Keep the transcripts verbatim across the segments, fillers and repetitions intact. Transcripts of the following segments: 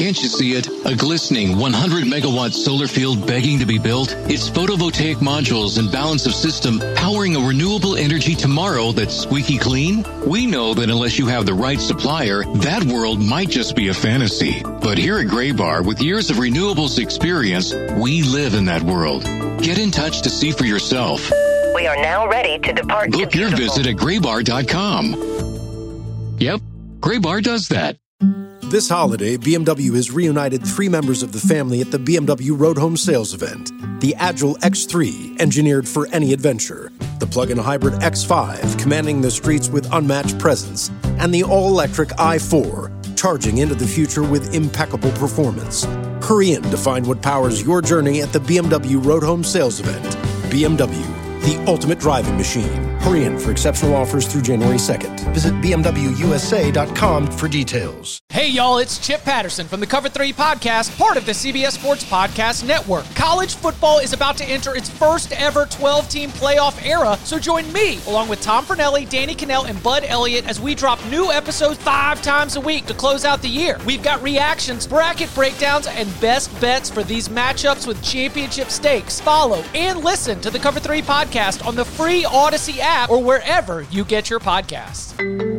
Can't you see it? A glistening one hundred megawatt solar field begging to be built? It's photovoltaic modules and balance of system powering a renewable energy tomorrow that's squeaky clean? We know that unless you have the right supplier, that world might just be a fantasy. But here at Graybar, with years of renewables experience, we live in that world. Get in touch to see for yourself. We are now ready to depart. Book your visit at graybar dot com. Yep, Graybar does that. This holiday, B M W has reunited three members of the family at the B M W Road Home Sales event. The Agile X three, engineered for any adventure. The plug-in hybrid X five, commanding the streets with unmatched presence. And the all-electric i four, charging into the future with impeccable performance. Hurry in to find what powers your journey at the B M W Road Home Sales event. B M W, the ultimate driving machine. Hurry in for exceptional offers through January second. Visit b m w u s a dot com for details. Hey, y'all, it's Chip Patterson from the Cover three Podcast, part of the C B S Sports Podcast Network. College football is about to enter its first ever twelve-team playoff era, so join me, along with Tom Fornelli, Danny Cannell, and Bud Elliott, as we drop new episodes five times a week to close out the year. We've got reactions, bracket breakdowns, and best bets for these matchups with championship stakes. Follow and listen to the Cover three Podcast on the free Odyssey app or wherever you get your podcasts.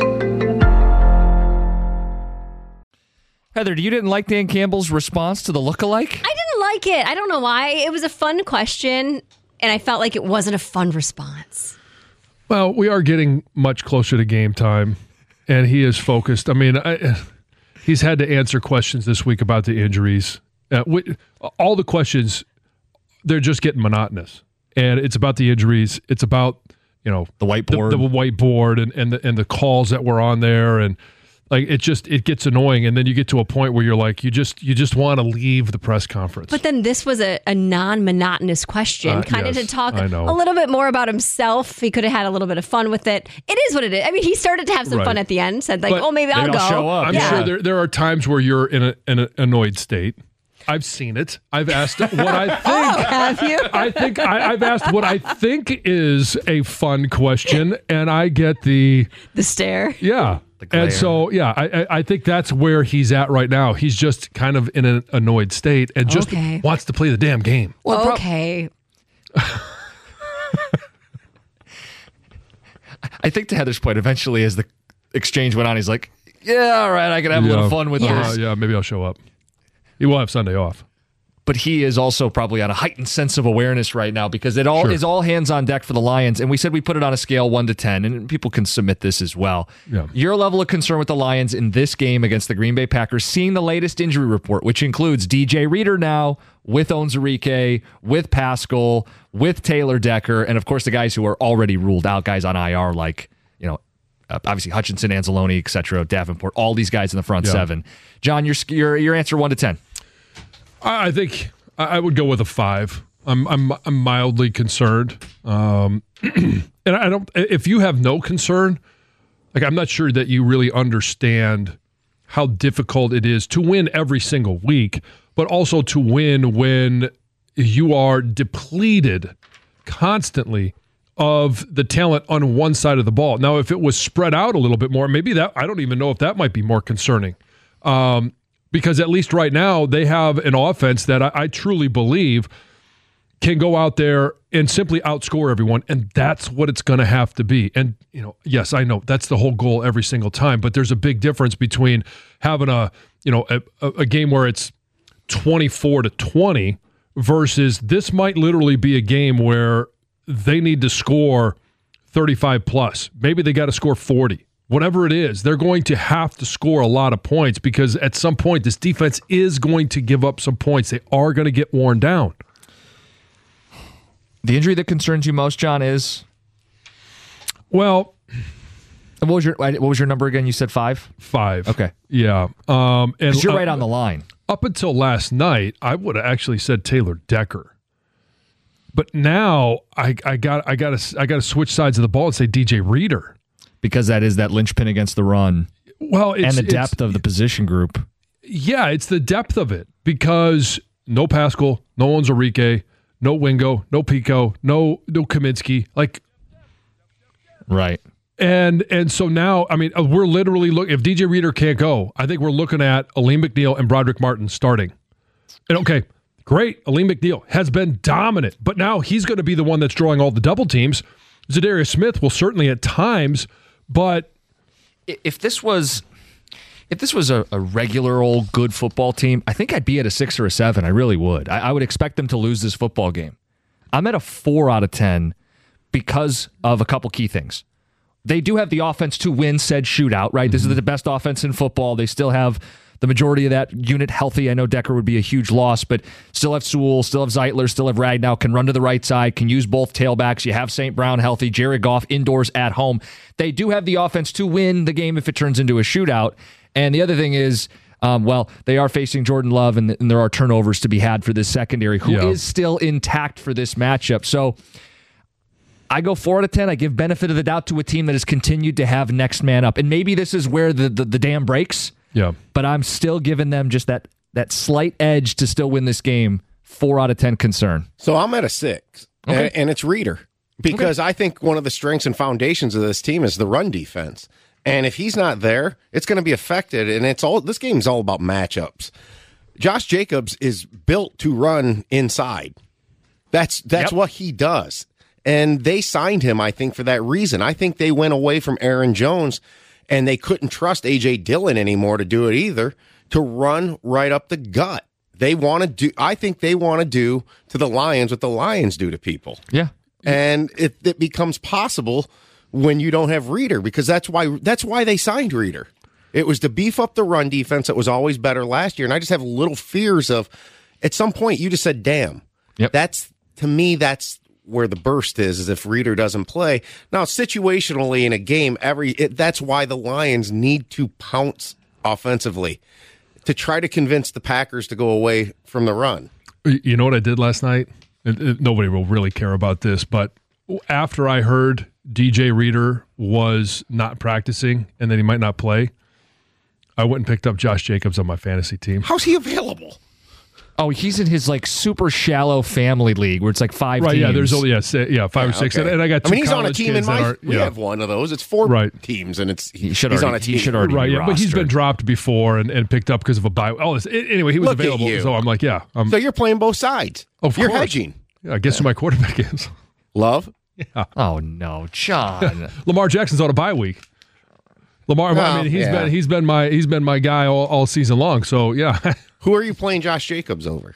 Heather, you didn't like Dan Campbell's response to the lookalike? I didn't like it. I don't know why. It was a fun question, and I felt like it wasn't a fun response. Well, we are getting much closer to game time, and he is focused. I mean, I, he's had to answer questions this week about the injuries. Uh, we, all the questions, they're just getting monotonous, and it's about the injuries. It's about, you know, the whiteboard, the, the whiteboard, and and the, and the calls that were on there, and like it just it gets annoying, and then you get to a point where you're like, you just you just want to leave the press conference. But then this was a, a non-monotonous question, Uh, kind yes, of to talk I know. a little bit more about himself. He could have had a little bit of fun with it. It is what it is. I mean, he started to have some Right. fun at the end. Said like, But oh, maybe, I'll maybe go. I'll show up. I'm Yeah. sure there there are times where you're in a, in an annoyed state. I've seen it. I've asked what I think. Oh, have you? I think I, I've asked what I think is a fun question, and I get the The stare. yeah. glare. And so yeah, I, I I think that's where he's at right now. He's just kind of in an annoyed state and just Okay. wants to play the damn game. Well, prob- okay. I think to Heather's point, eventually as the exchange went on, he's like, yeah, all right, I can have a little fun with Yeah. this. Uh, yeah, maybe I'll show up. He will have Sunday off. But he is also probably on a heightened sense of awareness right now because it all Sure. is all hands on deck for the Lions. And we said we put it on a scale one to ten, and people can submit this as well. Yeah. Your level of concern with the Lions in this game against the Green Bay Packers, seeing the latest injury report, which includes D J Reader now with Onwuzurike, with Pascal, with Taylor Decker, and of course the guys who are already ruled out, guys on I R like, you know, uh, obviously Hutchinson, Anzalone, et cetera, Davenport, all these guys in the front Yeah. seven. John, your your your answer one to ten. I I think I I would go with a five. I'm I'm I'm mildly concerned, um, and I don't. If you have no concern, like I'm not sure that you really understand how difficult it is to win every single week, but also to win when you are depleted constantly of the talent on one side of the ball. Now, if it was spread out a little bit more, maybe that I don't even know if that might be more concerning. Um, Because at least right now, they have an offense that I, I truly believe can go out there and simply outscore everyone, and that's what it's going to have to be. And, you know, yes, I know that's the whole goal every single time, but there's a big difference between having a, you know, a, a game where it's twenty-four to twenty versus this might literally be a game where they need to score thirty-five plus. Maybe they got to score forty. Whatever it is, they're going to have to score a lot of points because at some point this defense is going to give up some points. They are going to get worn down. The injury that concerns you most, John, is Well, what was your what was your number again? You said five. five. Okay. Yeah. Um, and 'Cause you're uh, right on the line. Up until last night, I would have actually said Taylor Decker. But now I, I got I got to I got to switch sides of the ball and say D J Reader. Because that is that linchpin against the run Well, it's, and the depth it's, of the position group. Yeah, it's the depth of it because no Pascal, no Onwuzurike, no Wingo, no Pico, no no Kaminsky. Like, Right. And and so now, I mean, we're literally look. If D J Reader can't go, I think we're looking at Aleem McNeil and Broderick Martin starting. And okay, great. Aleem McNeil has been dominant, but now he's going to be the one that's drawing all the double teams. Zadarius Smith will certainly at times, but if this was if this was a, a regular old good football team, I think I'd be at a six or a seven. I really would. I, I would expect them to lose this football game. I'm at a four out of ten because of a couple key things. They do have the offense to win said shootout, right? Mm-hmm. This is the best offense in football. They still have the majority of that unit healthy. I know Decker would be a huge loss, but still have Sewell, still have Zeitler, still have Ragnow, can run to the right side, can use both tailbacks. You have Saint Brown healthy, Jared Goff indoors at home. They do have the offense to win the game if it turns into a shootout. And the other thing is, um, well, they are facing Jordan Love, and, and there are turnovers to be had for this secondary, who yeah. is still intact for this matchup. So I go four out of ten. I give benefit of the doubt to a team that has continued to have next man up. And maybe this is where the, the, the dam breaks. Yeah. But I'm still giving them just that that slight edge to still win this game. Four out of ten concern. So I'm at a six, okay. and, and it's Reader. Because okay. I think one of the strengths and foundations of this team is the run defense. And if he's not there, it's going to be affected. And it's all this game's all about matchups. Josh Jacobs is built to run inside. That's that's yep. what he does. And they signed him, I think, for that reason. I think they went away from Aaron Jones, and they couldn't trust A J Dillon anymore to do it either, to run right up the gut. They want to do, I think they want to do to the Lions what the Lions do to people. Yeah. And it, it becomes possible when you don't have Reader, because that's why that's why they signed Reader. It was to beef up the run defense that was always better last year. And I just have little fears of, at some point, you just said, damn. Yep. That's, to me, that's where the burst is, is if Reader doesn't play. Now, situationally in a game, every it, that's why the Lions need to pounce offensively to try to convince the Packers to go away from the run. You know what I did last night? It, it, nobody will really care about this, but after I heard D J Reader was not practicing and that he might not play, I went and picked up Josh Jacobs on my fantasy team. How's he available? Oh, he's in his like super shallow family league where it's like five right, teams. Yeah, there's only yeah, six, yeah five yeah, or six, okay. and, and I got. Two I mean, he's on a team in my. Are, we yeah. have one of those. It's four right. teams, and it's he should he's already, on a team. He should already right, be yeah, rostered. but he's been dropped before and, and picked up because of a bye. Oh, anyway, he was Look available, so I'm like, yeah. I'm, so you're playing both sides. Of you're course. hedging. Yeah, I guess yeah. who my quarterback is. Love. Yeah. Oh no, John. Lamar Jackson's on a bye week. Lamar, well, I mean, he's yeah. been he's been my he's been my guy all, all season long. So yeah. Who are you playing Josh Jacobs over?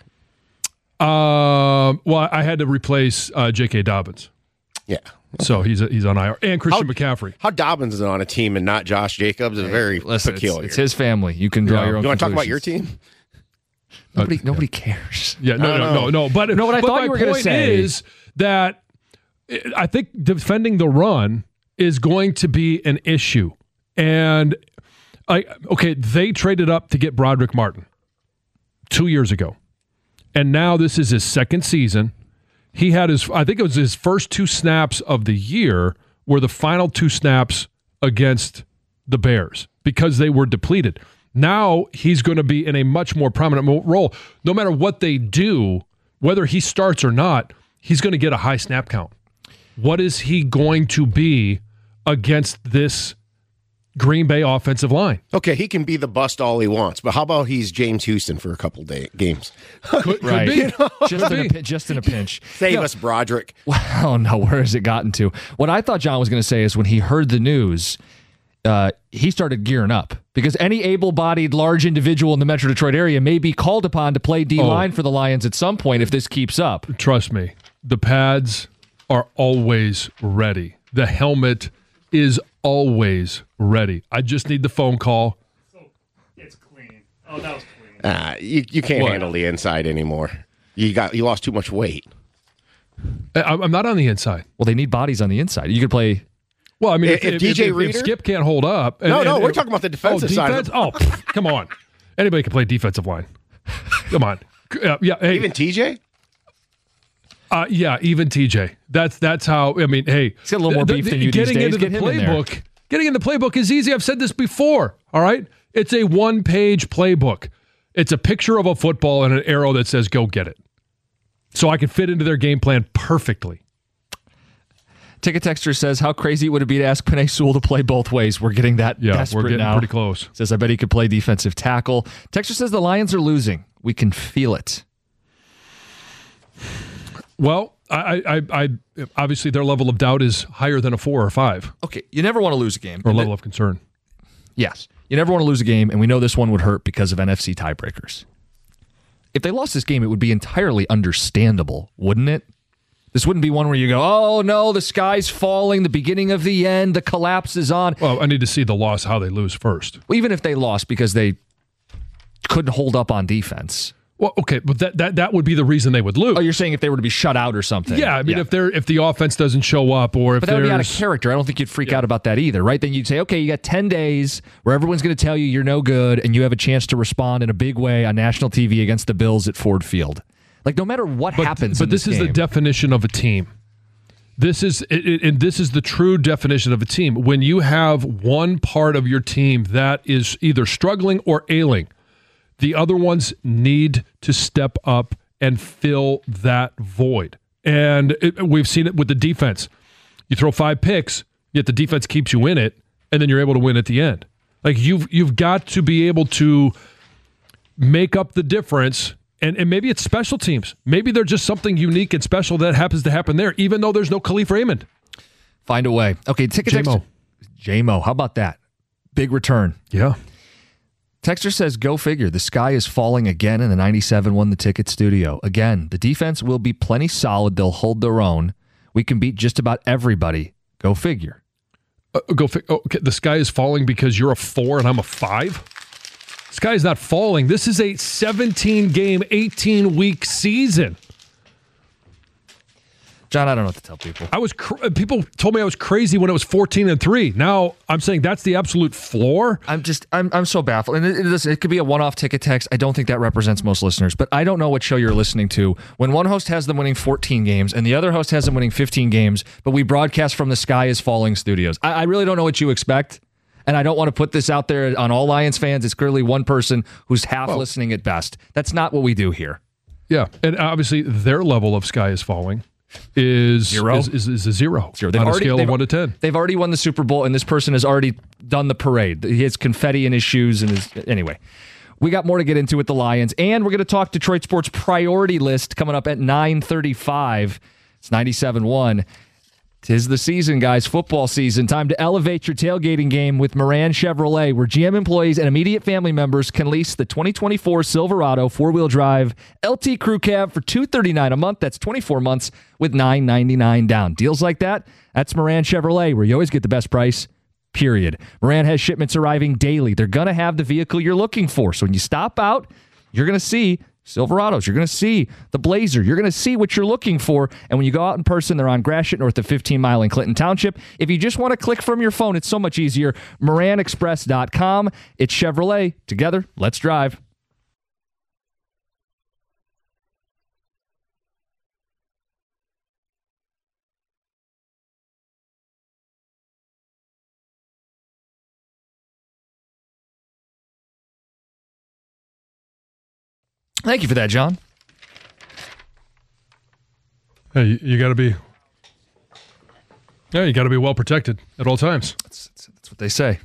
Um. Well, I had to replace uh, J K. Dobbins. Yeah. So he's he's on I R and Christian how, McCaffrey. How Dobbins is on a team and not Josh Jacobs is very Listen, peculiar. It's, it's his family. You can draw yeah. your own. You want to talk about conclusions. your team? Nobody, uh, nobody yeah. cares. Yeah. No. No. No. No. But no. What I but thought my you were going to point say is that I think defending the run is going to be an issue, and I okay they traded up to get Broderick Martin two years ago. And now this is his second season. He had his, I think it was his first two snaps of the year were the final two snaps against the Bears because they were depleted. Now he's going to be in a much more prominent role. No matter what they do, whether he starts or not, he's going to get a high snap count. What is he going to be against this Green Bay offensive line? Okay, he can be the bust all he wants, but how about he's James Houston for a couple day games? Could, right, could be. You know? just, in a, just in a pinch. Save you know, us, Broderick. Well, no, where has it gotten to? What I thought John was going to say is when he heard the news, uh, he started gearing up because any able-bodied large individual in the Metro Detroit area may be called upon to play D-line oh, for the Lions at some point if this keeps up. Trust me, the pads are always ready. The helmet is always ready. I just need the phone call. So it's clean. Oh, that was clean. Uh, you you can't what? handle the inside anymore. You got you lost too much weight. I, I'm not on the inside. Well, they need bodies on the inside. You could play. Well, I mean, if, if, if D J if, Reader, if Skip can't hold up. And, no, no, and, we're and, talking about the defensive oh, side. Defense? Oh, come on. Anybody can play defensive line. Come on. Uh, yeah. Hey. Even T J. Uh, yeah, even T J. That's that's how. I mean, hey, he's got a little more beef the, the, than you getting these days. into Get the playbook. Getting in the playbook is easy. I've said this before. All right, it's a one-page playbook. It's a picture of a football and an arrow that says "Go get it." So I can fit into their game plan perfectly. Ticket Texter says, how crazy would it be to ask Penei Sewell to play both ways? We're getting that Yeah, desperate we're getting now. pretty close. Says, I bet he could play defensive tackle. Texter says the Lions are losing. We can feel it. Well, I, I, I obviously their level of doubt is higher than a four or five. Okay, you never want to lose a game. Or level of concern. Yes. You never want to lose a game, and we know this one would hurt because of N F C tiebreakers. If they lost this game, it would be entirely understandable, wouldn't it? This wouldn't be one where you go, oh, no, the sky's falling, the beginning of the end, the collapse is on. Well, I need to see the loss, how they lose first. Well, even if they lost because they couldn't hold up on defense. Well, okay, but that, that that would be the reason they would lose. Oh, you're saying if they were to be shut out or something? Yeah, I mean, yeah. if they're if the offense doesn't show up, or if but that would be out of there's- character. I don't think you'd freak Yeah. out about that either, right? Then you'd say, okay, you got ten days where everyone's going to tell you you're no good, and you have a chance to respond in a big way on national T V against the Bills at Ford Field. Like, no matter what but, happens, but in this, this is game, the definition of a team. This is it, it- and this is the true definition of a team. When you have one part of your team that is either struggling or ailing, the other ones need to step up and fill that void. And it, we've seen it with the defense. You throw five picks, yet the defense keeps you in it, and then you're able to win at the end. Like you've you've got to be able to make up the difference. And, and maybe it's special teams. Maybe they're just something unique and special that happens to happen there, even though there's no Khalif Raymond. Find a way. Okay, ticket J-Mo. J-Mo, how about that? Big return. Yeah. Texter says, go figure. The sky is falling again, and the ninety-seven won the ticket studio. Again, the defense will be plenty solid. They'll hold their own. We can beat just about everybody. Go figure. Uh, go. Fi- oh, okay. The sky is falling because you're a four and I'm a five? The sky is not falling. This is a seventeen-game, eighteen-week season. John, I don't know what to tell people. I was cr- people told me I was crazy when it was fourteen and three. Now I'm saying that's the absolute floor. I'm just, I'm, I'm so baffled. And it, it, it could be a one-off ticket text. I don't think that represents most listeners, but I don't know what show you're listening to. When one host has them winning fourteen games and the other host has them winning fifteen games, but we broadcast from the Sky is Falling studios. I, I really don't know what you expect. And I don't want to put this out there on all Lions fans. It's clearly one person who's half Well, listening at best. That's not what we do here. Yeah, and obviously their level of sky is falling is Zero? is, is, is a zero, Zero. They've on a already- scale they've- of one to ten. They've already won the Super Bowl, and this person has already done the parade. He has confetti in his shoes. and his Anyway, we got more to get into with the Lions, and we're going to talk Detroit sports priority list coming up at nine thirty-five. It's ninety-seven one. Tis the season, guys. Football season. Time to elevate your tailgating game with Moran Chevrolet, where G M employees and immediate family members can lease the twenty twenty-four Silverado four-wheel drive L T Crew Cab for two hundred thirty-nine dollars a month. That's twenty-four months with nine hundred ninety-nine dollars down. Deals like that, that's Moran Chevrolet, where you always get the best price, period. Moran has shipments arriving daily. They're going to have the vehicle you're looking for. So when you stop out, you're going to see Silverados. You're going to see the Blazer. You're going to see what you're looking for. And when you go out in person, they're on Gratiot, north of fifteen mile in Clinton Township. If you just want to click from your phone, it's so much easier. Moran Express dot com. It's Chevrolet. Together, let's drive. Thank you for that, John. Hey, you, you got to be. Yeah, you got to be well protected at all times. That's, that's, that's what they say.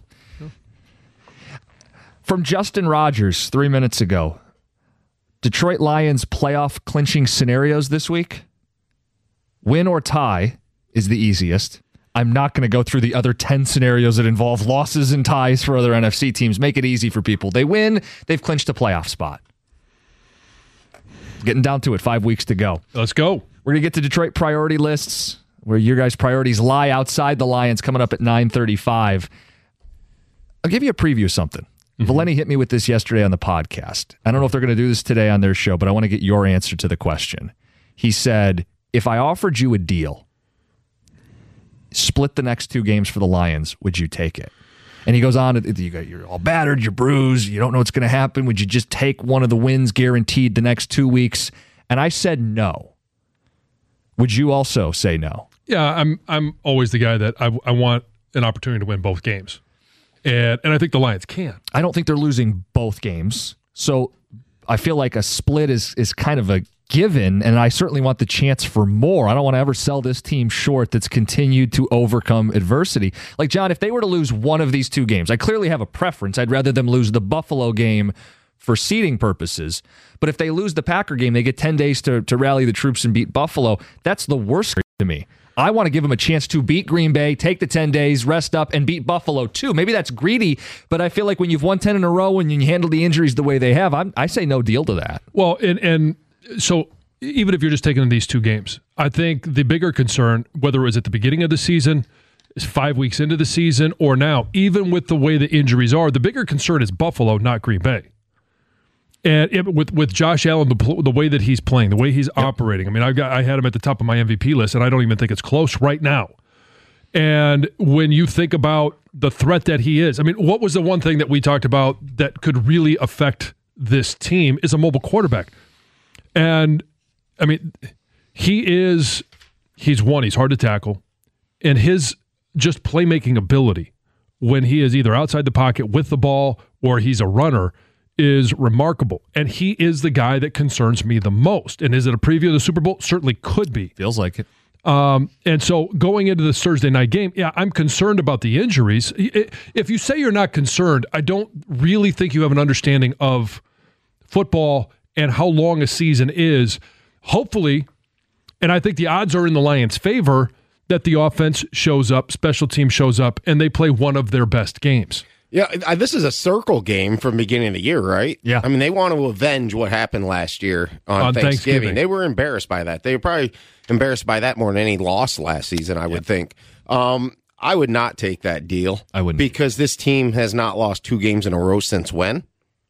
From Justin Rogers three minutes ago, Detroit Lions playoff clinching scenarios this week. Win or tie is the easiest. I'm not going to go through the other ten scenarios that involve losses and ties for other N F C teams. Make it easy for people. They win, they've clinched a playoff spot. Getting down to it, five weeks to go. Let's go. We're going to get to Detroit priority lists, where your guys' priorities lie outside the Lions, coming up at nine thirty-five. I'll give you a preview of something. Mm-hmm. Valeni hit me with this yesterday on the podcast. I don't know if they're going to do this today on their show, but I want to get your answer to the question. He said, if I offered you a deal, split the next two games for the Lions, would you take it? And he goes on, you got, you're all battered, you're bruised, you don't know what's going to happen. Would you just take one of the wins guaranteed the next two weeks? And I said no. Would you also say no? Yeah, I'm I'm always the guy that I, I want an opportunity to win both games. And and I think the Lions can. I don't think they're losing both games. So I feel like a split is is kind of a given, and I certainly want the chance for more. I don't want to ever sell this team short that's continued to overcome adversity. Like, John, if they were to lose one of these two games, I clearly have a preference. I'd rather them lose the Buffalo game for seeding purposes. But if they lose the Packer game, they get ten days to, to rally the troops and beat Buffalo. That's the worst to me. I want to give them a chance to beat Green Bay, take the ten days, rest up, and beat Buffalo too. Maybe that's greedy, but I feel like when you've won ten in a row and you handle the injuries the way they have, I'm, I say no deal to that. Well, and, and so even if you're just taking these two games, I think the bigger concern, whether it was at the beginning of the season, is five weeks into the season, or now, even with the way the injuries are, the bigger concern is Buffalo, not Green Bay. And it, with with Josh Allen, the, the way that he's playing, the way he's yep. operating, I mean, I got I had him at the top of my M V P list, and I don't even think it's close right now. And when you think about the threat that he is, I mean, what was the one thing that we talked about that could really affect this team is a mobile quarterback. And, I mean, he is, he's one, he's hard to tackle, and his just playmaking ability when he is either outside the pocket with the ball or he's a runner is remarkable. And he is the guy that concerns me the most. And is it a preview of the Super Bowl? Certainly could be. Feels like it. Um, and so going into this Thursday night game, yeah, I'm concerned about the injuries. If you say you're not concerned, I don't really think you have an understanding of football and how long a season is. Hopefully, and I think the odds are in the Lions' favor, that the offense shows up, special team shows up, and they play one of their best games. Yeah, this is a circle game from beginning of the year, right? Yeah. I mean, they want to avenge what happened last year on, on Thanksgiving. Thanksgiving. They were embarrassed by that. They were probably embarrassed by that more than any loss last season, I would think. Um, I would not take that deal. I wouldn't. Because this team has not lost two games in a row since when?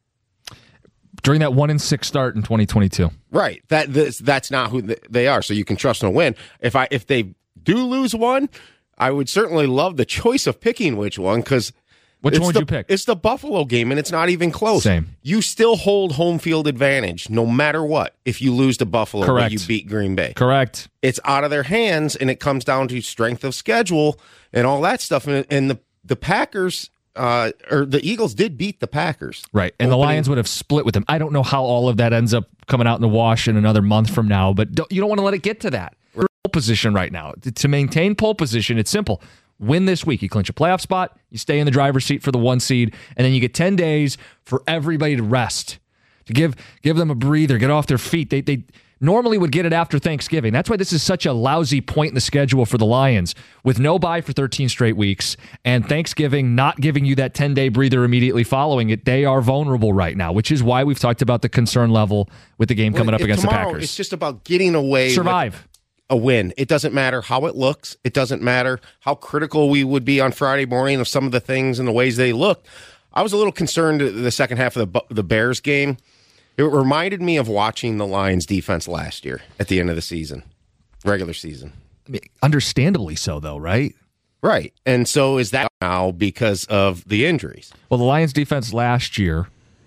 During that one and six start in twenty twenty-two. Right. That this, That's not who they are, so you can trust them to win. If I if they do lose one, I would certainly love the choice of picking which one, because Which one would the, you pick? It's the Buffalo game, and it's not even close. Same. You still hold home field advantage, no matter what, if you lose to Buffalo or Correct. you beat Green Bay. Correct. It's out of their hands, and it comes down to strength of schedule and all that stuff. And, and the, the Packers, uh, or the Eagles did beat the Packers. Right, and Opening. the Lions would have split with them. I don't know how all of that ends up coming out in the wash in another month from now, but don't, you don't want to let it get to that. We're in pole position right now. To maintain pole position, it's simple. Win this week. You clinch a playoff spot, you stay in the driver's seat for the one seed, and then you get ten days for everybody to rest, to give give them a breather, get off their feet. They they normally would get it after Thanksgiving. That's why this is such a lousy point in the schedule for the Lions, with no bye for thirteen straight weeks, and Thanksgiving not giving you that ten-day breather immediately following it. They are vulnerable right now, which is why we've talked about the concern level with the game coming Well, up against tomorrow, the Packers. It's just about getting away. Survive. With a win. It doesn't matter how it looks. It doesn't matter how critical we would be on Friday morning of some of the things and the ways they looked. I was a little concerned the second half of the the Bears game. It reminded me of watching the Lions defense last year at the end of the season, regular season. I mean, understandably so, though, right? Right. And so is that now because of the injuries? Well, the Lions defense last year,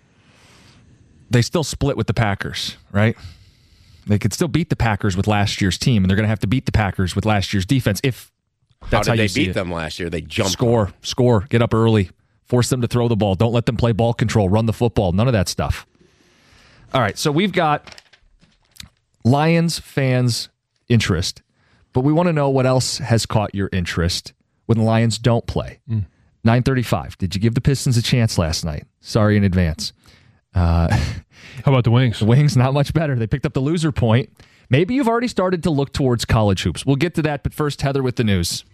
they still split with the Packers, right? They could still beat the Packers with last year's team, and they're going to have to beat the Packers with last year's defense. If that's how did how you they see beat it. them last year? They jumped. Score, them. score, get up early, force them to throw the ball. Don't let them play ball control, run the football, none of that stuff. All right, so we've got Lions fans' interest, but we want to know what else has caught your interest when the Lions don't play. Mm. nine thirty-five, did you give the Pistons a chance last night? Sorry in advance. Uh, How about the Wings? The Wings, not much better. They picked up the loser point. Maybe you've already started to look towards college hoops. We'll get to that, but first, Heather with the news.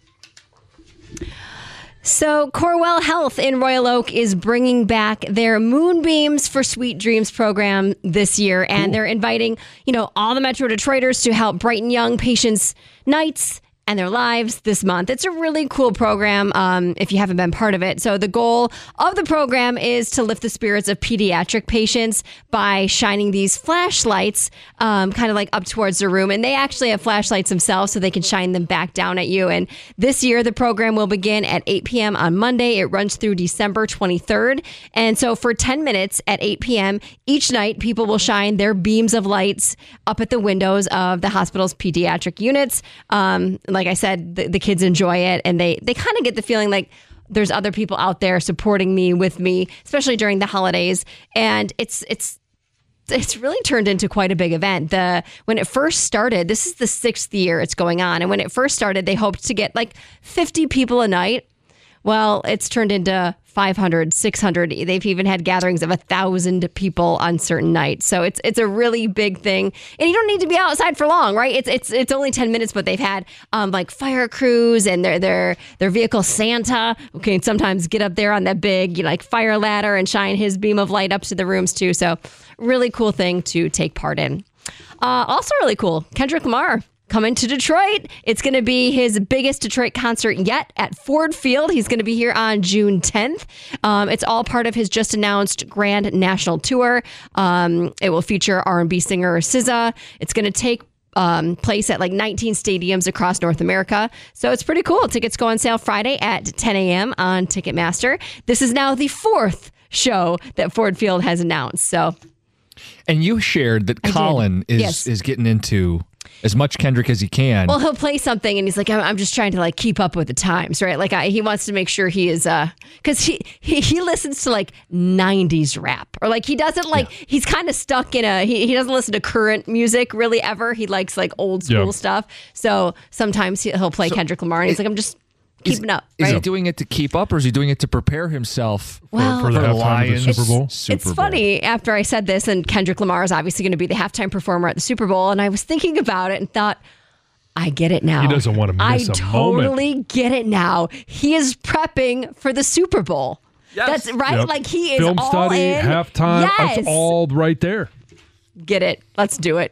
So Corewell Health in Royal Oak is bringing back their Moonbeams for Sweet Dreams program this year, and cool. They're inviting, you know, all the Metro Detroiters to help brighten young patients' nights and their lives this month. It's a really cool program um, if you haven't been part of it. So the goal of the program is to lift the spirits of pediatric patients by shining these flashlights um, kind of like up towards the room. And they actually have flashlights themselves so they can shine them back down at you. And this year, the program will begin at eight p.m. on Monday. It runs through December twenty-third. And so for ten minutes at eight p.m. each night, people will shine their beams of lights up at the windows of the hospital's pediatric units. Um, like I said, the, the kids enjoy it, and they, they kind of get the feeling like there's other people out there supporting me, with me, especially during the holidays. And it's it's it's really turned into quite a big event. The when it first started, this is the sixth year it's going on, and when it first started, they hoped to get like fifty people a night. Well, it's turned into five hundred, six hundred. They've even had gatherings of one thousand people on certain nights. So it's it's a really big thing. And you don't need to be outside for long, right? It's it's it's only ten minutes, but they've had um, like fire crews and their their their vehicle Santa who can sometimes get up there on that big you know, like fire ladder and shine his beam of light up to the rooms too. So really cool thing to take part in. Uh, also really cool, Kendrick Lamar coming to Detroit. It's going to be his biggest Detroit concert yet at Ford Field. He's going to be here on June tenth. Um, it's all part of his just announced Grand National Tour. Um, it will feature R and B singer S Z A. It's going to take um, place at like nineteen stadiums across North America. So it's pretty cool. Tickets go on sale Friday at ten a.m. on Ticketmaster. This is now the fourth show that Ford Field has announced. So, and you shared that I Colin did. is Yes. is getting into as much Kendrick as he can. Well, he'll play something and he's like, I'm, I'm just trying to like keep up with the times, right? Like I, he wants to make sure he is, uh, cause he, he, he listens to like nineties rap or like he doesn't like, yeah. he's kind of stuck in a, he, he doesn't listen to current music really ever. He likes like old school yeah. stuff. So sometimes he, he'll play so Kendrick Lamar and he's like, I'm just keeping is, up. Is right? he doing it to keep up or is he doing it to prepare himself for, Well, for the for the halftime Lions of the Super Bowl? Super it's Bowl? funny, after I said this, and Kendrick Lamar is obviously going to be the halftime performer at the Super Bowl, and I was thinking about it and thought, I get it now. He doesn't want to miss I a totally moment. get it now. He is prepping for the Super Bowl. Yes. That's right. Yep. Like he is Film all study, in. halftime, Yes. that's all right there. Get it. Let's do it.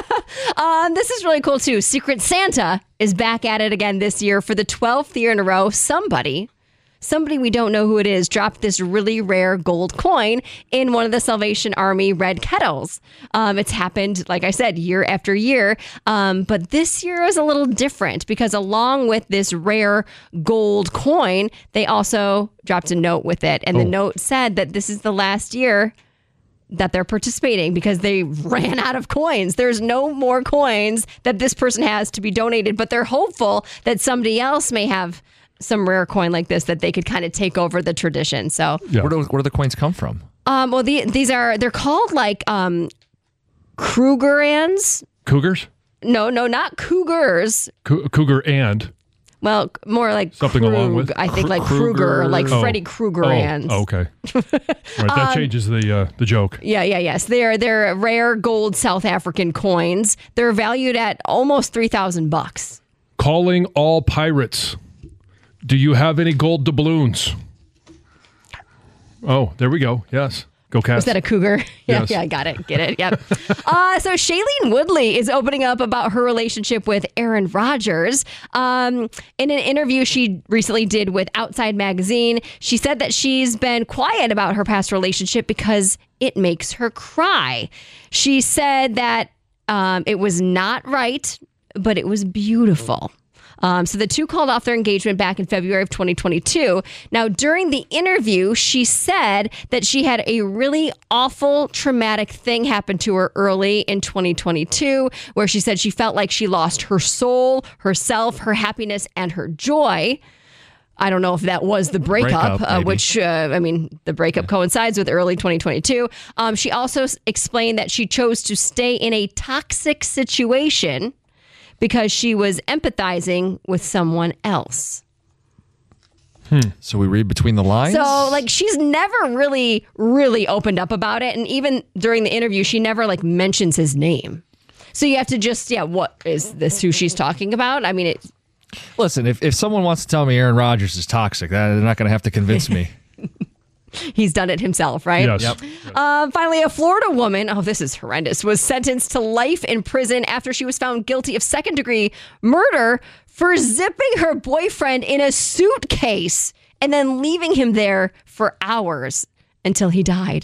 um, this is really cool, too. Secret Santa is back at it again this year for the twelfth year in a row. Somebody, somebody we don't know who it is, dropped this really rare gold coin in one of the Salvation Army red kettles. Um, it's happened, like I said, year after year. Um, but this year is a little different because along with this rare gold coin, they also dropped a note with it. And Oh. the note said that this is the last year that they're participating because they ran out of coins. There's no more coins that this person has to be donated, but they're hopeful that somebody else may have some rare coin like this that they could kind of take over the tradition. So, Yeah. Where, do, where do the coins come from? um, well, the, these are, they're called like um, Krugerrands. Cougars? No, no, not Cougars. Cou- Cougar and. Well, more like Something Krug, along with- I think like Kruger. Kruger, like Oh. Freddy Krugerrands. Oh, okay. Right, that changes the uh, the joke. Yeah, yeah, yes. They're they're rare gold South African coins. They're valued at almost three thousand bucks. Calling all pirates. Do you have any gold doubloons? Oh, there we go. Yes. Go Cats. Is that a cougar? Yeah, Yes. yeah, I got it. Get it? Yep. uh, so Shailene Woodley is opening up about her relationship with Aaron Rodgers. Um, in an interview she recently did with Outside Magazine, she said that she's been quiet about her past relationship because it makes her cry. She said that um, it was not right, but it was beautiful. Um, so the two called off their engagement back in February of twenty twenty-two. Now, during the interview, she said that she had a really awful, traumatic thing happen to her early in twenty twenty-two, where she said she felt like she lost her soul, herself, her happiness, and her joy. I don't know if that was the breakup, Breakup, uh, maybe. which, uh, I mean, the breakup coincides with early twenty twenty-two. Um, she also s- explained that she chose to stay in a toxic situation because she was empathizing with someone else. So we read between the lines? So, like, she's never really, really opened up about it. And even during the interview, she never, like, mentions his name. So you have to just, yeah, what is this who she's talking about? I mean, it. Listen, if, if someone wants to tell me Aaron Rodgers is toxic, that, they're not going to have to convince me. He's done it himself, right? Yes. Yep. Uh, finally, a Florida woman, oh, this is horrendous, was sentenced to life in prison after she was found guilty of second degree murder for zipping her boyfriend in a suitcase and then leaving him there for hours until he died.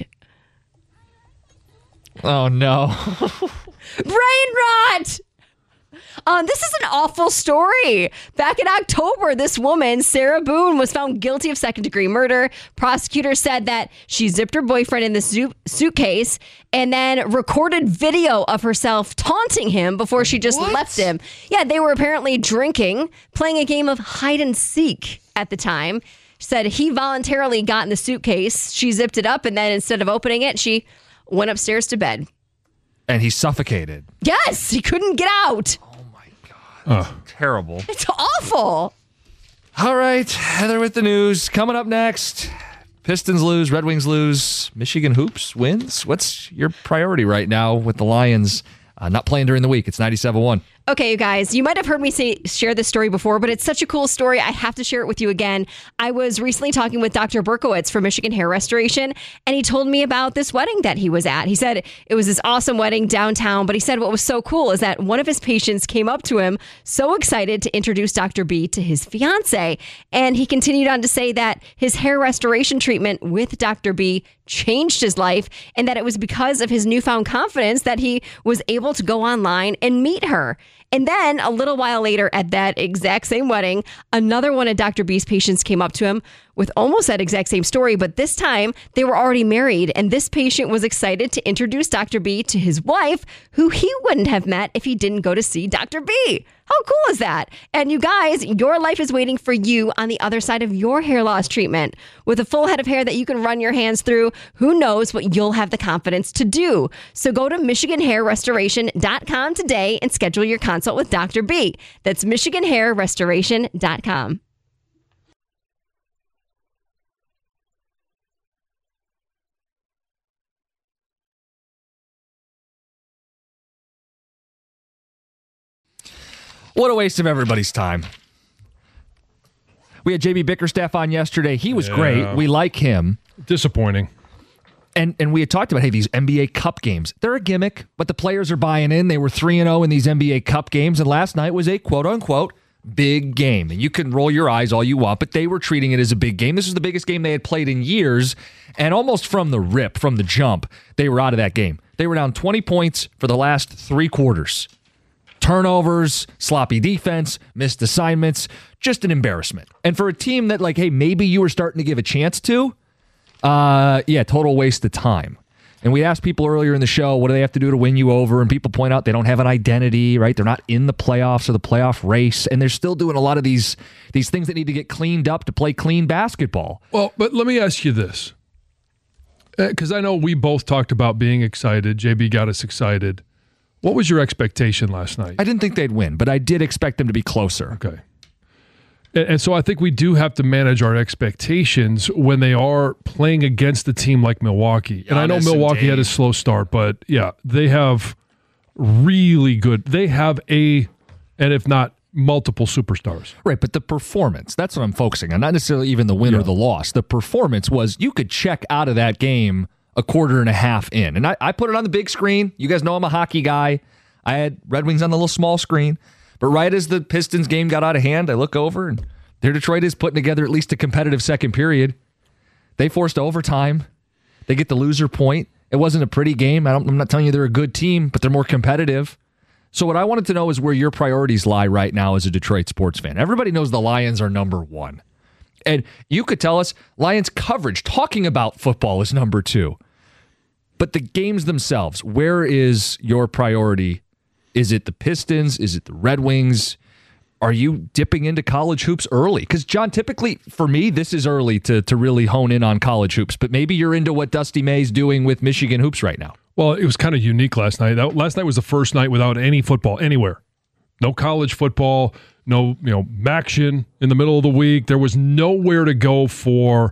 Oh, no. Brain rot! Um, this is an awful story. Back in October, this woman, Sarah Boone, was found guilty of second-degree murder. Prosecutors said that she zipped her boyfriend in the suit- suitcase and then recorded video of herself taunting him before she just What? left him. Yeah, they were apparently drinking, playing a game of hide and seek at the time. She said he voluntarily got in the suitcase. She zipped it up, and then instead of opening it, she went upstairs to bed. and he suffocated. Yes, he couldn't get out. Oh my God. Uh. Terrible. It's awful. All right, Heather with the news. Coming up next, Pistons lose, Red Wings lose, Michigan Hoops wins. What's your priority right now with the Lions uh, not playing during the week? It's ninety-seven point one. Okay, you guys, you might have heard me say share this story before, but it's such a cool story. I have to share it with you again. I was recently talking with Doctor Berkowitz from Michigan Hair Restoration, and he told me about this wedding that he was at. He said it was this awesome wedding downtown, but he said what was so cool is that one of his patients came up to him so excited to introduce Doctor B to his fiance. And he continued on to say that his hair restoration treatment with Doctor B changed his life, and that it was because of his newfound confidence that he was able to go online and meet her. And then a little while later at that exact same wedding, another one of Doctor B's patients came up to him with almost that exact same story, but this time they were already married. And this patient was excited to introduce Doctor B to his wife, who he wouldn't have met if he didn't go to see Doctor B. How cool is that? And you guys, your life is waiting for you on the other side of your hair loss treatment. With a full head of hair that you can run your hands through, who knows what you'll have the confidence to do. So go to Michigan Hair Restoration dot com today and schedule your consult with Doctor B. That's Michigan Hair Restoration dot com. What a waste of everybody's time. We had J B Bickerstaff on yesterday. He was yeah. great. We like him. Disappointing. And and we had talked about, hey, these N B A Cup games, they're a gimmick, but the players are buying in. They were three and oh in these N B A Cup games, and last night was a quote-unquote big game. And you can roll your eyes all you want, but they were treating it as a big game. This was the biggest game they had played in years, and almost from the rip, from the jump, they were out of that game. They were down twenty points for the last three quarters. Turnovers, sloppy defense, missed assignments, just an embarrassment. And for a team that, like, hey, maybe you were starting to give a chance to, uh, yeah, total waste of time. And we asked people earlier in the show, what do they have to do to win you over? And people point out they don't have an identity, right? They're not in the playoffs or the playoff race, and they're still doing a lot of these these things that need to get cleaned up to play clean basketball. Well, but let me ask you this, because I know we both talked about being excited. J B got us excited. What was your expectation last night? I didn't think they'd win, but I did expect them to be closer. Okay. And, and so I think we do have to manage our expectations when they are playing against a team like Milwaukee. Giannis, and I know Milwaukee had a slow start, but yeah, they have really good. They have a, and if not, multiple superstars. Right, but the performance, that's what I'm focusing on, not necessarily even the win yeah. or the loss. The performance was, you could check out of that game a quarter and a half in. And I, I put it on the big screen. You guys know I'm a hockey guy. I had Red Wings on the little small screen. But right as the Pistons game got out of hand, I look over and there Detroit is putting together at least a competitive second period. They forced overtime. They get the loser point. It wasn't a pretty game. I don't, I'm not telling you they're a good team, but they're more competitive. So what I wanted to know is where your priorities lie right now as a Detroit sports fan. Everybody knows the Lions are number one. And you could tell us Lions coverage, talking about football, is number two. But the games themselves, where is your priority? Is it the Pistons? Is it the Red Wings? Are you dipping into college hoops early? Because, John, typically, for me, this is early to, to really hone in on college hoops. But maybe you're into what Dusty May's doing with Michigan hoops right now. Well, it was kind of unique last night. That, last night was the first night without any football anywhere. No college football, no you know action in the middle of the week. There was nowhere to go for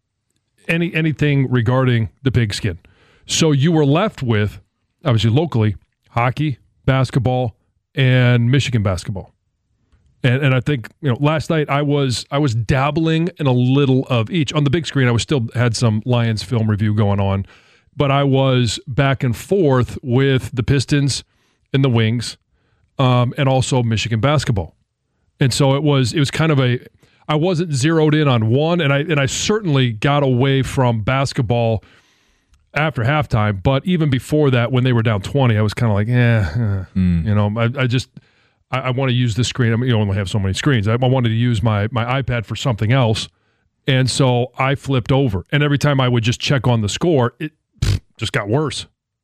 any anything regarding the pigskin. So you were left with, obviously locally, hockey, basketball, and Michigan basketball. And and I think, you know, last night I was I was dabbling in a little of each. On the big screen, I was still had some Lions film review going on, but I was back and forth with the Pistons and the Wings, um, and also Michigan basketball. And so it was it was kind of a I wasn't zeroed in on one, and I and I certainly got away from basketball after halftime, but even before that, when they were down twenty, I was kind of like, eh, eh. Mm. you know, I, I just, I, I want to use this screen. I mean, you only have so many screens. I, I wanted to use my my iPad for something else, and so I flipped over. And every time I would just check on the score, it pff, just got worse.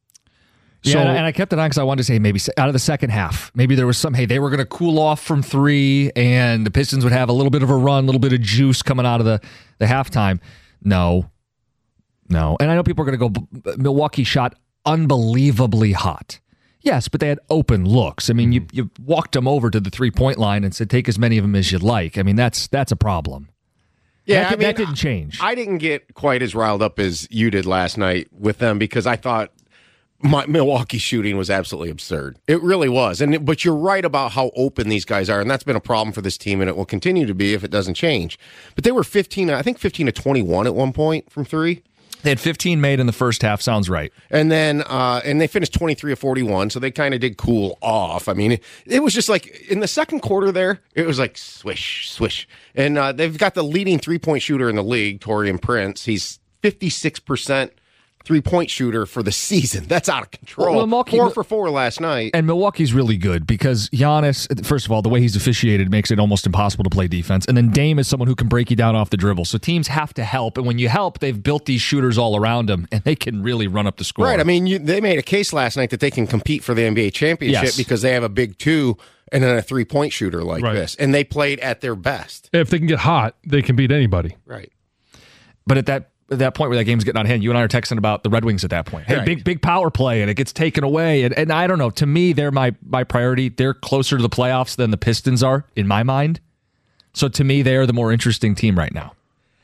Yeah, so, and, I, and I kept it on because I wanted to say maybe out of the second half, maybe there was some, hey, they were going to cool off from three, and the Pistons would have a little bit of a run, a little bit of juice coming out of the, the halftime. No. No, and I know people are going to go, Milwaukee shot unbelievably hot. Yes, but they had open looks. I mean, you you walked them over to the three-point line and said, take as many of them as you'd like. I mean, that's that's a problem. Yeah, that, I mean, that didn't change. I didn't get quite as riled up as you did last night with them because I thought my Milwaukee shooting was absolutely absurd. It really was. And but you're right about how open these guys are, and that's been a problem for this team, and it will continue to be if it doesn't change. But they were fifteen, I think fifteen to twenty-one at one point from three. They had fifteen made in the first half. Sounds right. And then, uh, and they finished twenty-three of forty-one, so they kind of did cool off. I mean, it, it was just like in the second quarter there, it was like swish, swish. And uh, they've got the leading three-point shooter in the league, Taurean Prince. He's fifty-six percent three-point shooter for the season. That's out of control. Well, Milwaukee, Four for four last night. And Milwaukee's really good because Giannis, first of all, the way he's officiated makes it almost impossible to play defense. And then Dame is someone who can break you down off the dribble. So teams have to help. And when you help, they've built these shooters all around them, and they can really run up the score. Right. I mean, you, they made a case last night that they can compete for the N B A championship Yes. because they have a big two and then a three-point shooter like Right. this. And they played at their best. If they can get hot, they can beat anybody. Right. But at that at that point where that game's getting out of hand, you and I are texting about the Red Wings at that point. Hey, Right. big big power play, and it gets taken away. And, and I don't know. To me, they're my my priority. They're closer to the playoffs than the Pistons are, in my mind. So to me, they're the more interesting team right now.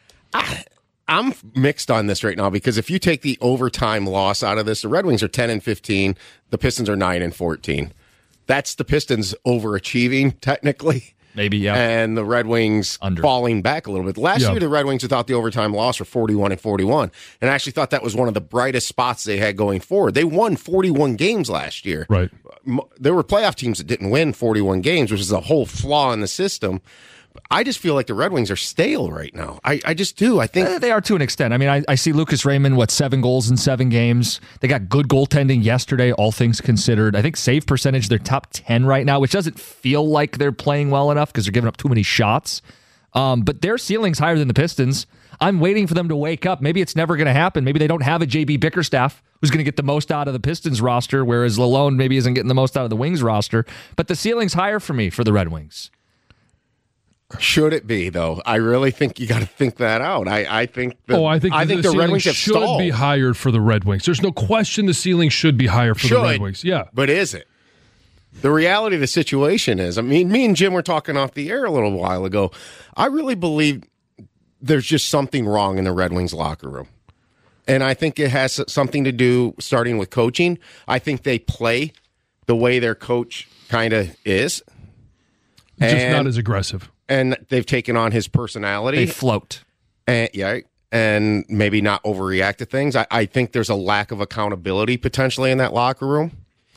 I'm mixed on this right now because if you take the overtime loss out of this, the Red Wings are ten and fifteen, the Pistons are nine and fourteen. That's the Pistons overachieving technically. Maybe, yeah. And the Red Wings Under. falling back a little bit. Last Yeah. year, the Red Wings without the overtime loss were forty-one and forty-one. And I actually thought that was one of the brightest spots they had going forward. They won forty-one games last year. Right. M- There were playoff teams that didn't win forty-one games, which is a whole flaw in the system. I just feel like the Red Wings are stale right now. I, I just do. I think Eh, They are to an extent. I mean, I, I see Lucas Raymond, what, seven goals in seven games. They got good goaltending yesterday, all things considered. I think save percentage, they're top ten right now, which doesn't feel like they're playing well enough because they're giving up too many shots. Um, but their ceiling's higher than the Pistons. I'm waiting for them to wake up. Maybe it's never going to happen. Maybe they don't have a J B Bickerstaff who's going to get the most out of the Pistons roster, whereas Lalone maybe isn't getting the most out of the Wings roster. But the ceiling's higher for me for the Red Wings. should it be though? I really think you got to think that out. I, I think. The, Oh, I think I the, think the, the, Red ceiling Wings have should stalled. be higher for the Red Wings. There's no question the ceiling should be higher for Should, the Red Wings. Yeah, but is it? The reality of the situation is, I mean, me and Jim were talking off the air a little while ago. I really believe there's just something wrong in the Red Wings locker room. And I think it has something to do starting with coaching. I think they play the way their coach kind of is. just And- not as aggressive. And they've taken on his personality. They float. And, yeah, and maybe not overreact to things. I, I think there's a lack of accountability potentially in that locker room.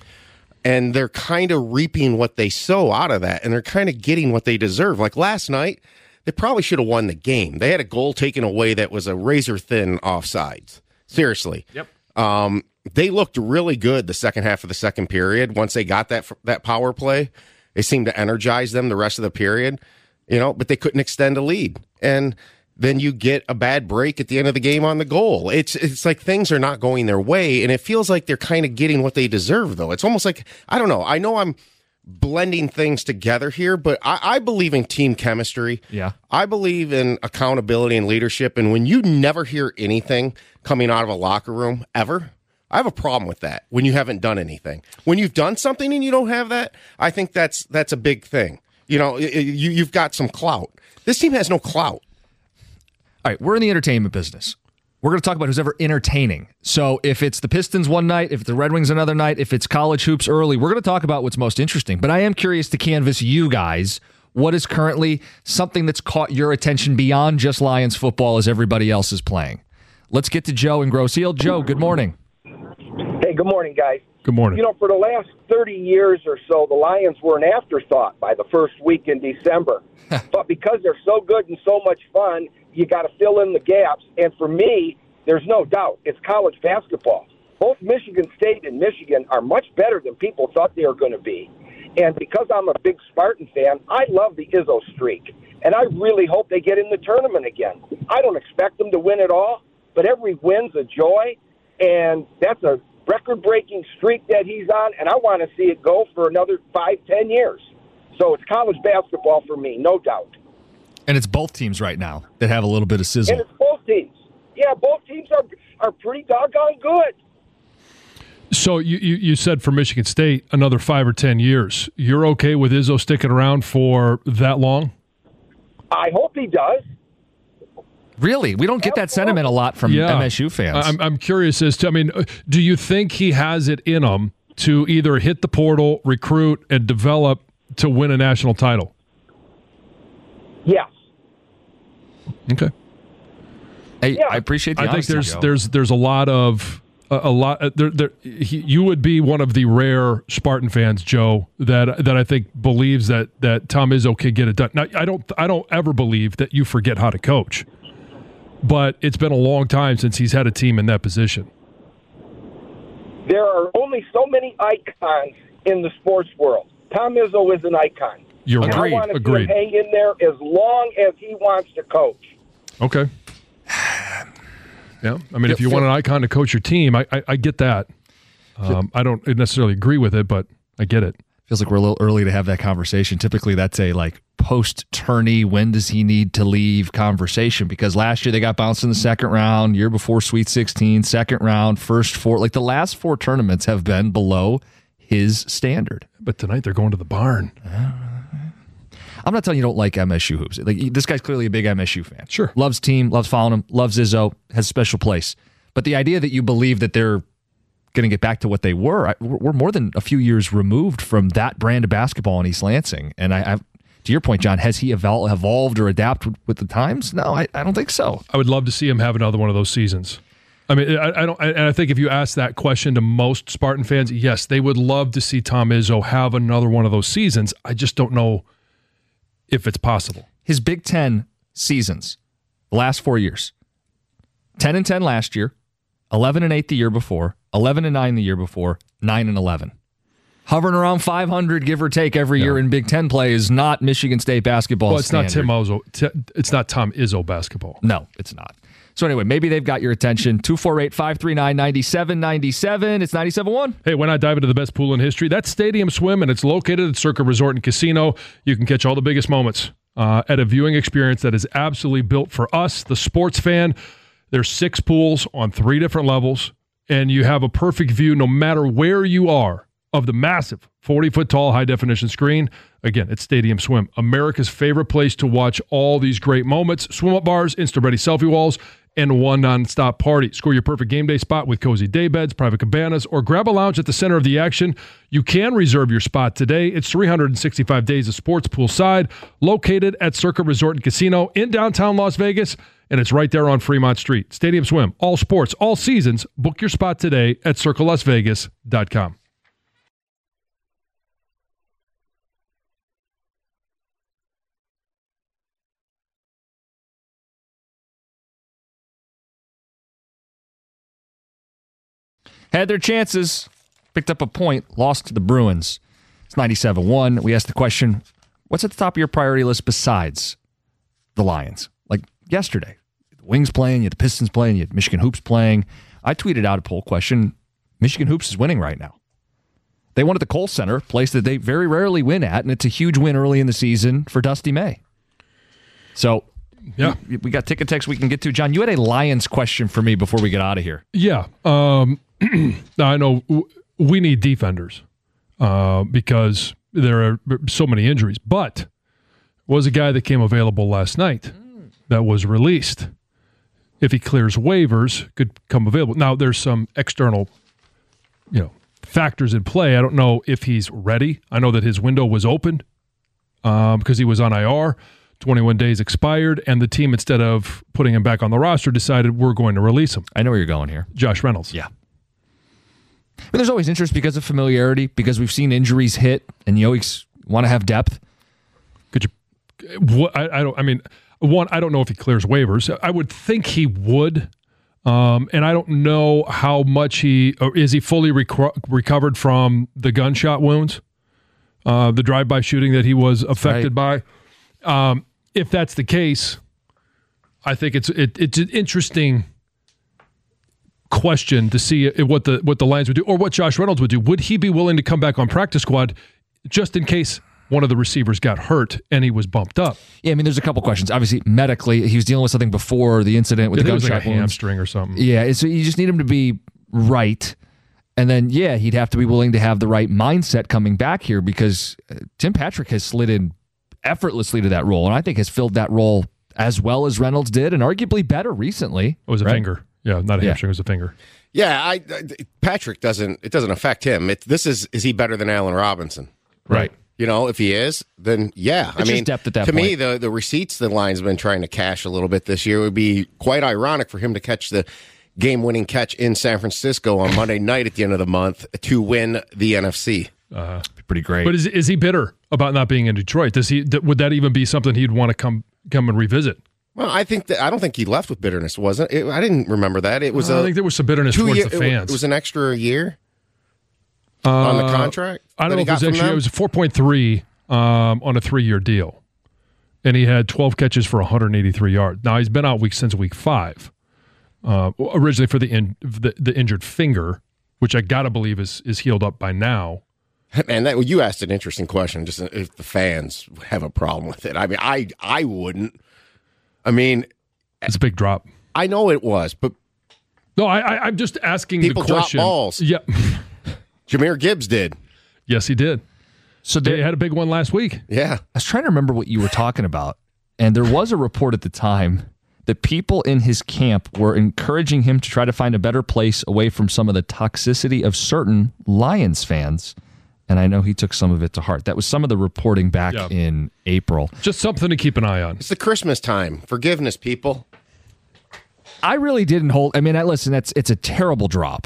And they're kind of reaping what they sow out of that. And they're kind of getting what they deserve. Like last night, they probably should have won the game. They had a goal taken away that was a razor thin offsides. Seriously. Yep. Um, they looked really good the second half of the second period. Once they got that that power play, it seemed to energize them the rest of the period. You know, but they couldn't extend a lead. And then you get a bad break at the end of the game on the goal. It's it's like things are not going their way, and it feels like they're kind of getting what they deserve, though. It's almost like, I don't know. I know I'm blending things together here, but I, I believe in team chemistry. Yeah. I believe in accountability and leadership, and when you never hear anything coming out of a locker room, ever, I have a problem with that when you haven't done anything. When you've done something and you don't have that, I think that's that's a big thing. You know, you, you've got some clout. This team has no clout. All right, we're in the entertainment business. We're going to talk about who's ever entertaining. So if it's the Pistons one night, if it's the Red Wings another night, if it's college hoops early, we're going to talk about what's most interesting. But I am curious to canvass you guys. What is currently something that's caught your attention beyond just Lions football as everybody else is playing? Let's get to Joe in Grosse Ile. Joe, good morning. Hey, good morning, guys. Good morning. You know, for the last thirty years or so, the Lions were an afterthought by the first week in December. But because they're so good and so much fun, you got to fill in the gaps. And for me, there's no doubt, it's college basketball. Both Michigan State and Michigan are much better than people thought they were going to be. And because I'm a big Spartan fan, I love the Izzo streak. And I really hope they get in the tournament again. I don't expect them to win it all, but every win's a joy. And that's a record-breaking streak that he's on, and I want to see it go for another five, ten years. So it's college basketball for me, no doubt. And it's both teams right now that have a little bit of sizzle. And it's both teams. Yeah, both teams are are pretty doggone good. So you, you, you said for Michigan State, another five or ten years. You're okay with Izzo sticking around for that long? I hope he does. Really? We don't get that sentiment a lot from Yeah. M S U fans. I'm, I'm curious as to, I mean, do you think he has it in him to either hit the portal, recruit, and develop to win a national title? Yes. Okay. Hey, I appreciate the I think honesty, there's Joe. there's there's a lot of a, a lot. Uh, there, there, he, you would be one of the rare Spartan fans, Joe, that that I think believes that that Tom Izzo can get it done. Now, I don't I don't ever believe that you forget how to coach, but it's been a long time since he's had a team in that position. There are only so many icons in the sports world. Tom Izzo is an icon. You're and right. I want to see Agreed. him hang in there as long as he wants to coach. Okay. Yeah, I mean, if you want an icon to coach your team, I I, I get that. Um, I don't necessarily agree with it, but I get it. Feels like we're a little early to have that conversation. Typically, that's a like post-tourney, when does he need to leave conversation, because last year they got bounced in the second round, year before Sweet sixteen, second round, first four. Like the last four tournaments have been below his standard. But tonight they're going to the barn. I'm not telling you don't like M S U hoops. Like this guy's clearly a big M S U fan. Sure. Loves team, loves following him, loves Izzo, has a special place. But the idea that you believe that they're going to get back to what they were, I, we're more than a few years removed from that brand of basketball in East Lansing. And I, I to your point, John, has he evol- evolved or adapted with the times? No, I, I don't think so. I would love to see him have another one of those seasons. I mean, I, I don't, and I think if you ask that question to most Spartan fans, yes, they would love to see Tom Izzo have another one of those seasons. I just don't know if it's possible. His Big Ten seasons, the last four years, ten and ten last year, eleven and eight the year before, eleven and nine the year before, nine and eleven. Hovering around five hundred, give or take, every Yeah. year in Big Ten play is not Michigan State basketball. Well, it's standard. not Tim Izzo. T- It's not Tom Izzo basketball. No, it's not. So anyway, maybe they've got your attention. two four eight, five three nine, nine seven nine seven. It's ninety-seven point one. Hey, why not dive into the best pool in history? That's Stadium Swim, and it's located at Circa Resort and Casino. You can catch all the biggest moments uh, at a viewing experience that is absolutely built for us, the sports fan. There's six pools on three different levels, and you have a perfect view no matter where you are of the massive forty-foot tall high-definition screen. Again, it's Stadium Swim, America's favorite place to watch all these great moments. Swim-up bars, instant-ready selfie walls, and one non-stop party. Score your perfect game day spot with cozy day beds, private cabanas, or grab a lounge at the center of the action. You can reserve your spot today. It's three hundred sixty-five days of sports poolside, located at Circa Resort and Casino in downtown Las Vegas, and it's right there on Fremont Street. Stadium Swim, all sports, all seasons. Book your spot today at circa las vegas dot com. Had their chances, picked up a point, lost to the Bruins. It's ninety-seven one. We asked the question, what's at the top of your priority list besides the Lions? Like yesterday, the Wings playing, you had the Pistons playing, you had Michigan Hoops playing. I tweeted out a poll question. Michigan Hoops is winning right now. They won at the Kohl Center, a place that they very rarely win at, and it's a huge win early in the season for Dusty May. So, yeah, we, we got ticket text we can get to. John, you had a Lions question for me before we get out of here. Yeah. Um, I know we need defenders uh, because there are so many injuries, but was a guy that came available last night that was released. If he clears waivers, could come available. Now, there's some external, you know, factors in play. I don't know if he's ready. I know that his window was opened um, because he was on I R. twenty-one days expired, and the team, instead of putting him back on the roster, decided we're going to release him. I know where you're going here. Josh Reynolds. Yeah. But there's always interest because of familiarity, because we've seen injuries hit, and you always want to have depth. Could you? What, I, I don't. I mean, one. I don't know if he clears waivers. I would think he would, um, and I don't know how much he or is he fully reco- recovered from the gunshot wounds, uh, the drive-by shooting that he was affected right. by. Um, if that's the case, I think it's it, it's an interesting question to see what the what the Lions would do, or what Josh Reynolds would do. Would he be willing to come back on practice squad just in case one of the receivers got hurt and he was bumped up? Yeah, I mean, there's a couple questions. Obviously, medically, he was dealing with something before the incident with yeah, the gunshot gunshot like a wounds. hamstring or something. Yeah, so you just need him to be right. And then, yeah, he'd have to be willing to have the right mindset coming back here because uh, Tim Patrick has slid in effortlessly to that role, and I think has filled that role as well as Reynolds did, and arguably better recently. It was a right? finger. Yeah, not a Yeah. hamstring. It was a finger. Yeah, I, I Patrick doesn't. It doesn't affect him. It, this is is he better than Allen Robinson? Right. You know, if he is, then yeah. It's I just mean, depth at that to me, point. the the receipts the Lions been trying to cash a little bit this year. It would be quite ironic for him to catch the game-winning catch in San Francisco on Monday night at the end of the month to win the N F C. Uh, Pretty great. but is is he bitter about not being in Detroit? Does he? Would that even be something he'd want to come come and revisit? Well, I think that I don't think he left with bitterness, wasn't it? I didn't remember that. It was. I a think there was some bitterness two towards year, the fans. It was an extra year on the contract. I don't that know he if it was got from actually them? it was four point three um, on a three year deal, and he had twelve catches for one hundred eighty-three yards. Now he's been out week since week five. Uh, originally for the, in, the the injured finger, which I gotta believe is is healed up by now. Man, that you asked an interesting question. Just if the fans have a problem with it. I mean, I I wouldn't. I mean, It's a big drop. I know it was, but No, I, I I'm just asking people the drop question. balls. Yeah, Jameer Gibbs did. yes, he did. so They there, had a big one last week. Yeah. I was trying to remember what you were talking about, and there was a report at the time that people in his camp were encouraging him to try to find a better place away from some of the toxicity of certain Lions fans. And I know he took some of it to heart. That was some of the reporting back Yeah. in April. Just something to keep an eye on. It's the Christmas time. Forgiveness, people. I really didn't hold. I mean, I listen. That's it's a terrible drop.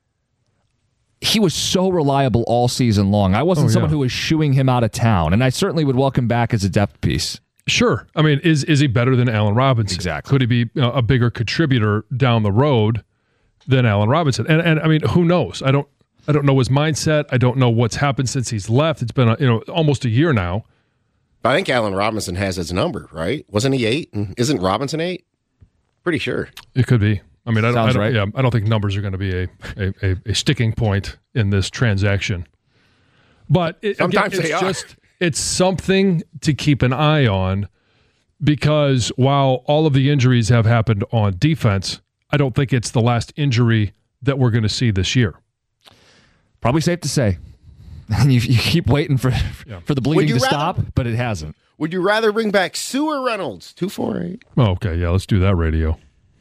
He was so reliable all season long. I wasn't Oh, yeah. someone who was shooing him out of town, and I certainly would welcome back as a depth piece. Sure. I mean, is is he better than Allen Robinson? Exactly. Could he be uh, a bigger contributor down the road than Allen Robinson? And and I mean, who knows? I don't I don't know his mindset. I don't know what's happened since he's left. It's been a, you know almost a year now. I think Allen Robinson has his number, right? Wasn't he eight? And isn't Robinson eight? Pretty sure. It could be. I mean, I don't, I Sounds don't, right. yeah, I don't think numbers are going to be a, a, a, a sticking point in this transaction. But it, Sometimes again, they it's are. just it's something to keep an eye on because while all of the injuries have happened on defense, I don't think it's the last injury that we're going to see this year. Probably safe to say. And you, you keep waiting for for the bleeding you to rather- stop, but it hasn't. Would you rather bring back Sue or Reynolds? two four eight. Oh, okay, yeah, let's do that radio.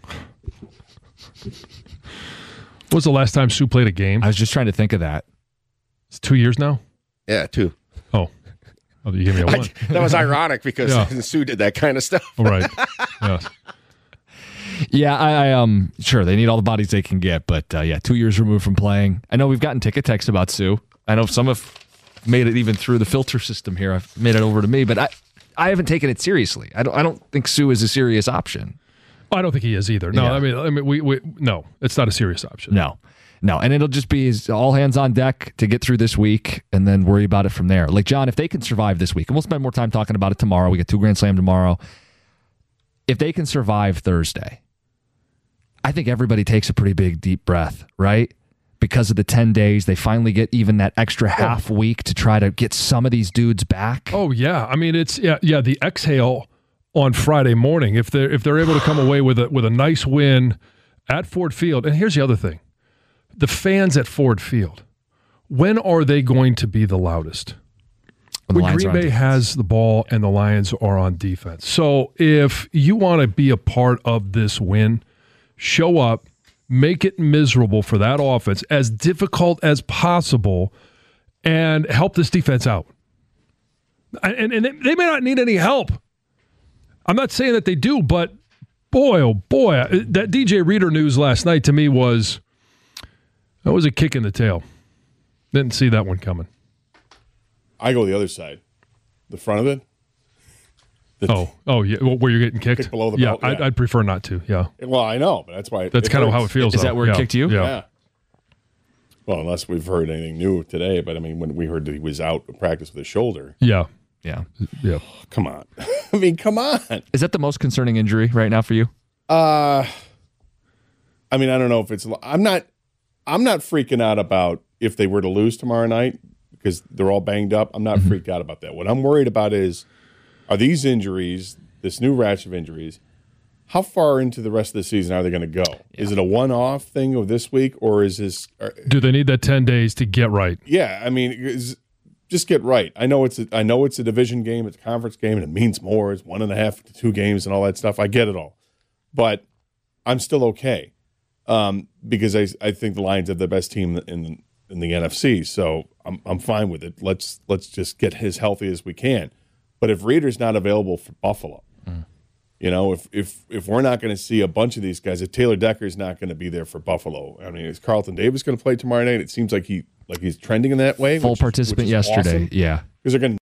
When was the last time Sue played a game? I was just trying to think of that. It's two years now? Yeah, two. Oh. Oh, you gave me a I, one. that was ironic because Yeah. Sue did that kind of stuff. All right. Yeah. Yeah, I, I um sure they need all the bodies they can get, but uh, yeah, two years removed from playing. I know we've gotten ticket texts about Sue. I know some have made it even through the filter system here. I've made it over to me, but I I haven't taken it seriously. I don't I don't think Sue is a serious option. I don't think he is either. No, Yeah. I mean, I mean, we, we no, it's not a serious option. No, no, and it'll just be all hands on deck to get through this week, and then worry about it from there. Like John, if they can survive this week, and we'll spend more time talking about it tomorrow. We get two Grand Slam tomorrow. If they can survive Thursday, I think everybody takes a pretty big deep breath, right? Because of the ten days, they finally get even that extra half week to try to get some of these dudes back. Oh yeah, I mean, it's yeah, yeah. The exhale on Friday morning, if they're if they're able to come away with a with a nice win at Ford Field, and here's the other thing: the fans at Ford Field, when are they going to be the loudest? When the When Lions Green are on Bay defense. has the ball and the Lions are on defense. So if you want to be a part of this win, show up, make it miserable for that offense, as difficult as possible, and help this defense out. And, and they may not need any help. I'm not saying that they do, but boy, oh boy, that D J Reader news last night to me was, that was a kick in the tail. Didn't see that one coming. I go the other side, the front of it. The Oh, oh yeah, well, where you're getting kicked? Kick below the yeah, belt, I'd, yeah. I'd prefer not to, yeah. Well, I know, but that's why. That's kind of how it hurts. feels. Is though. that where it Yeah, kicked you? Yeah. Yeah. Well, unless we've heard anything new today, but I mean, when we heard that he was out of practice with his shoulder, Yeah. Yeah. Yeah. come on. I mean, come on. Is that the most concerning injury right now for you? Uh, I mean, I don't know if it's. I'm not. I'm not freaking out about if they were to lose tomorrow night because they're all banged up. I'm not freaked out about that. What I'm worried about is, are these injuries, this new rash of injuries, how far into the rest of the season are they going to go? Yeah. Is it a one-off thing of this week, or is this? Are, Do they need that ten days to get right? Yeah, I mean, is, just get right. I know it's a, I know it's a division game, it's a conference game, and it means more. It's one and a half to two games and all that stuff. I get it all, but I'm still okay um, because I I think the Lions have the best team in in the N F C, so I'm I'm fine with it. Let's let's just get as healthy as we can. But if Reader's not available for Buffalo. Mm. You know, if if if we're not going to see a bunch of these guys, if Taylor Decker's not going to be there for Buffalo, I mean, is Carlton Davis going to play tomorrow night? It seems like he like he's trending in that way. Full which, participant which yesterday, awesome, yeah, because they're going to